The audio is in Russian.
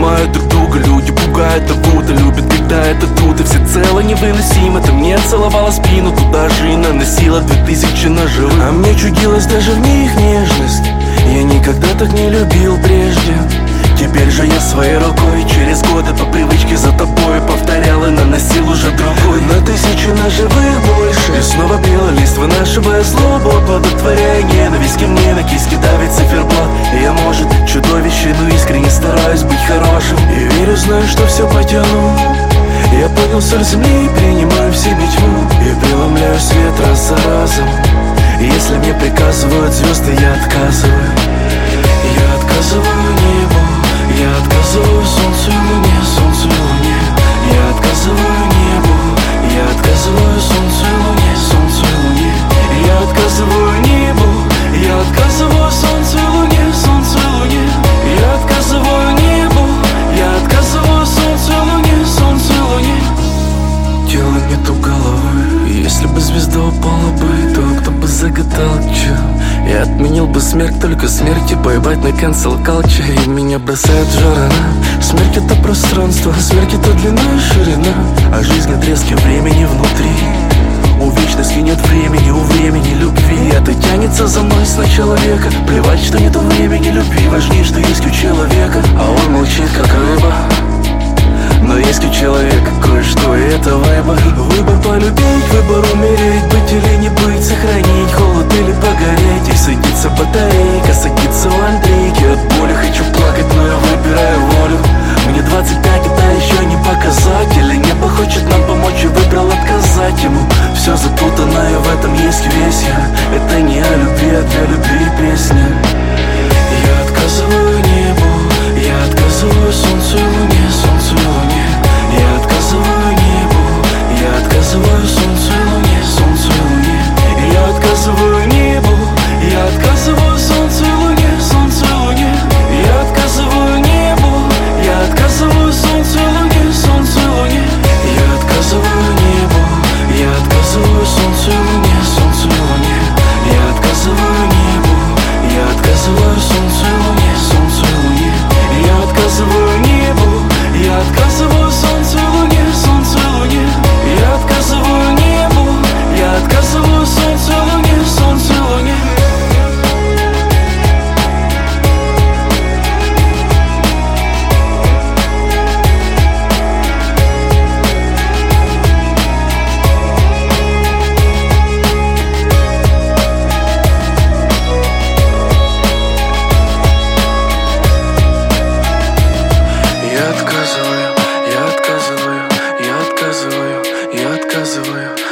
понимают друг друга. Люди пугают, давут, а любят, когда это тут. И всецело невыносимо. Ты мне целовала спину, туда же и наносила 2000 ножевых. А мне чудилось даже в них нежность. Я никогда так не любил прежде. Теперь же я своей рукой через годы по привычке за тобой повторял и наносил уже другой. На 1000 ножевых больше. И снова белый лист, вынашивая злобу, оплодотворяя ненависть ко мне. На киске давит циферблат. И я, может, чудовище, но искренне стараюсь быть хорошим. И верю, знаю, что все потяну. Я понял соль земли и принимаю в себе тьму. И преломляю свет раз за разом. И если мне приказывают звезды, я отказываю. Я отказываю небу. Я отказываю солнцу и луне, солнцу и луне. Я отказываю небу. Я отказываю солнцу и луне, солнцу и луне. Я отказываю небу. Я отказываю солнцу и луне, солнцу и луне. Я отказываю небу. Я отказываю солнцу и луне, солнцу и луне. Тело нету головы. Если бы звезда упала бы, то кто бы загадал, чё? Я отменил бы смерть, только смерти поебать на cancel culture. И меня бросает в жар она. Смерть это пространство, смерть это длина и ширина. А жизнь отрезки времени внутри. У вечности нет времени, у времени любви. Это тянется за мной с начала века. Плевать, что нету времени любви. Важнее, что есть у человека. А он молчит, как рыба. Но есть у человека кое-что, и это выбор. Выбор полюбить, выбор умереть. Быть или не быть, сохранить холод или погореть. И садится батарейка, садится у Андрейки. От боли хочу плакать, но я выбираю волю. Мне 25, это еще не показатель. И небо хочет нам помочь, и выбрал отказать ему. Все запутано, и в этом есть весь я. Это не о любви, а для любви песня. Я отказываю небу. Я отказываю солнцу и луне, солнцу и луне. Я отказываю небу. Я отказываю солнцу и луне, солнцу и луне. Я отказываю небу. Я отказываю солнцу и луне, солнцу и луне. Я отказываю небу. Я отказываю солнцу и луне, солнцу и луне. Я отказываю небу. Я отказываю солнцу и луне, солнцу и луне. Я отказываю небу. Я отказываю солнцу и луне, солнцу и луне. Я отказываю небу. Я отказываю солнцу и луне, солнцу и луне. Я отказываю небу. Я отказываю солнцу и луне, солнцу и луне. Я отказываю, я отказываю, я отказываю, я отказываю.